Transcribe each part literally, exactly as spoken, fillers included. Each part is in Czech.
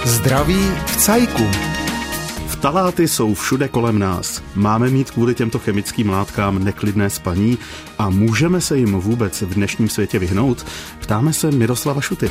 Zdraví v cajku. Ftaláty jsou všude kolem nás. Máme mít kvůli těmto chemickým látkám neklidné spaní a můžeme se jim vůbec v dnešním světě vyhnout? Ptáme se Miroslava Šuty.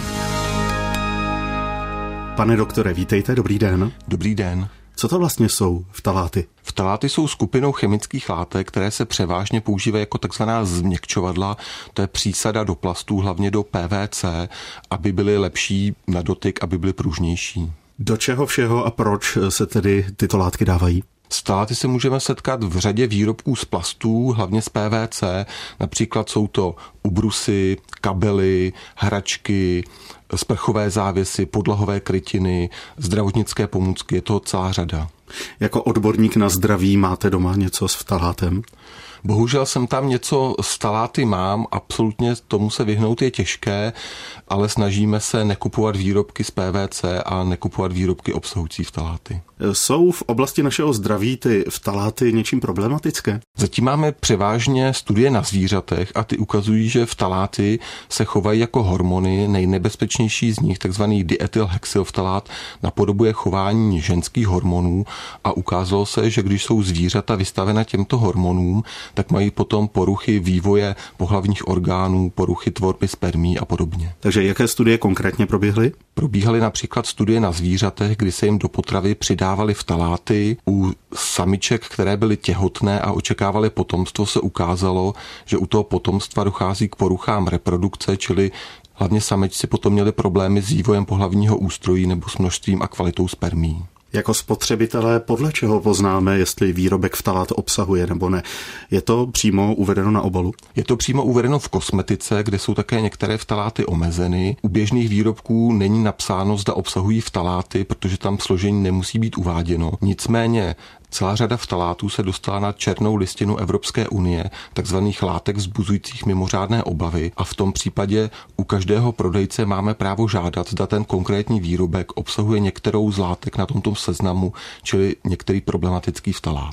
Pane doktore, vítejte, dobrý den. Dobrý den. Co to vlastně jsou ftaláty? Ftaláty jsou skupinou chemických látek, které se převážně používají jako takzvaná změkčovadla, to je přísada do plastů, hlavně do P V C, aby byly lepší na dotyk, aby byly pružnější. Do čeho všeho a proč se tedy tyto látky dávají? S ftaláty se můžeme setkat v řadě výrobků z plastů, hlavně z P V C, například jsou to ubrusy, kabely, hračky, sprchové závěsy, podlahové krytiny, zdravotnické pomůcky, je toho celá řada. Jako odborník na zdraví máte doma něco s ftalátem? Bohužel jsem tam něco s ftaláty mám, absolutně tomu se vyhnout je těžké, ale snažíme se nekupovat výrobky z P V C a nekupovat výrobky obsahující ftaláty. Jsou v oblasti našeho zdraví ty ftaláty něčím problematické? Zatím máme převážně studie na zvířatech a ty ukazují, že ftaláty se chovají jako hormony. Nejnebezpečnější z nich, takzvaný diethylhexylftalát, napodobuje chování ženských hormonů a ukázalo se, že když jsou zvířata vystavena těmto hormonům, tak mají potom poruchy vývoje pohlavních orgánů, poruchy tvorby spermí a podobně. Takže jaké studie konkrétně proběhly? Probíhaly například studie na zvířatech, kdy se jim do potravy přidávaly ftaláty. U samiček, které byly těhotné a očekávaly potomstvo, se ukázalo, že u toho potomstva dochází k poruchám reprodukce, čili hlavně samičci potom měli problémy s vývojem pohlavního ústrojí nebo s množstvím a kvalitou spermí. Jako spotřebitelé podle čeho poznáme, jestli výrobek ftalát obsahuje nebo ne? Je to přímo uvedeno na obalu? Je to přímo uvedeno v kosmetice, kde jsou také některé ftaláty omezeny. U běžných výrobků není napsáno, zda obsahují ftaláty, protože tam složení nemusí být uváděno. Nicméně celá řada ftalátů se dostala na černou listinu Evropské unie, takzvaných látek vzbuzujících mimořádné obavy, a v tom případě u každého prodejce máme právo žádat, zda ten konkrétní výrobek obsahuje některou z látek na tomto seznamu, čili některý problematický ftalát.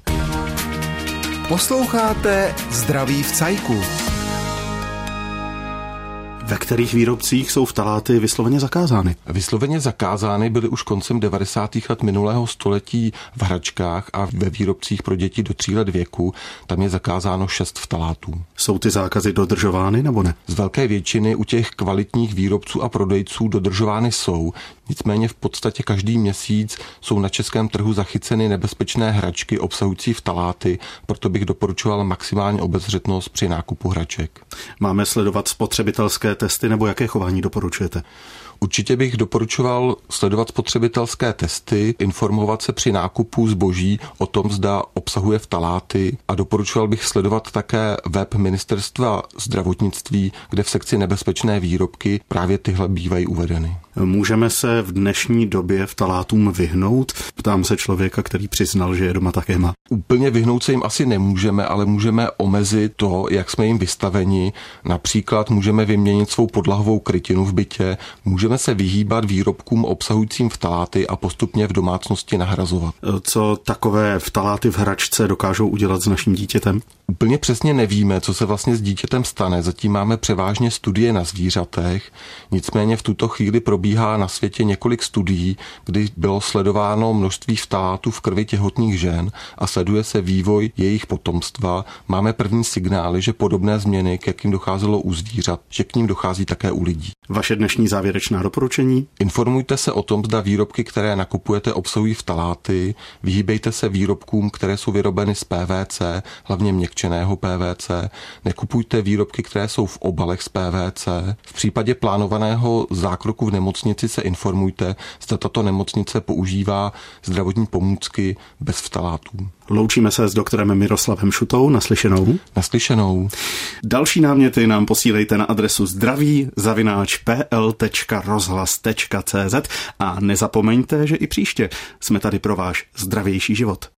Posloucháte Zdraví v cajku. Ve kterých výrobcích jsou ftaláty vysloveně zakázány? Vysloveně zakázány byly už koncem devadesátých let minulého století v hračkách a ve výrobcích pro děti do tří let věku. Tam je zakázáno šest ftalátů. Jsou ty zákazy dodržovány nebo ne? Z velké většiny u těch kvalitních výrobců a prodejců dodržovány jsou. Nicméně v podstatě každý měsíc jsou na českém trhu zachyceny nebezpečné hračky obsahující ftaláty, proto bych doporučoval maximální obezřetnost při nákupu hraček. Máme sledovat spotřebitelské testy nebo jaké chování doporučujete? Určitě bych doporučoval sledovat spotřebitelské testy, informovat se při nákupu zboží o tom, zda obsahuje ftaláty, a doporučoval bych sledovat také web Ministerstva zdravotnictví, kde v sekci nebezpečné výrobky právě tyhle bývají uvedeny. Můžeme se v dnešní době ftalátům vyhnout? Ptám se člověka, který přiznal, že je doma také má. Úplně vyhnout se jim asi nemůžeme, ale můžeme omezit to, jak jsme jim vystaveni. Například můžeme vyměnit svou podlahovou krytinu v bytě, můžeme se vyhýbat výrobkům obsahujícím ftaláty a postupně v domácnosti nahrazovat. Co takové ftaláty v hračce dokážou udělat s naším dítětem? Úplně přesně nevíme, co se vlastně s dítětem stane. Zatím máme převážně studie na zvířatech, nicméně v tuto chvíli probíhá na světě několik studií, kdy bylo sledováno množství ftalátů v krvi těhotných žen a sleduje se vývoj jejich potomstva. Máme první signály, že podobné změny, k jakým docházelo u zvířat, že k ním dochází také u lidí. Vaše dnešní závěrečná doporučení? Informujte se o tom, zda výrobky, které nakupujete, obsahují ftaláty. Vyhýbejte se výrobkům, které jsou vyrobeny z P V C, hlavně měkčeného P V C. Nekupujte výrobky, které jsou v obalech z P V C. V případě plánovaného zákroku v nemocnici se informujte, zda tato nemocnice používá zdravotní pomůcky bez ftalátů. Loučíme se s doktorem Miroslavem Šutou. Naslyšenou. Naslyšenou. Další náměty nám posílejte na adresu zdraví zavináč p l tečka rozhlas tečka c z a nezapomeňte, že i příště jsme tady pro váš zdravější život.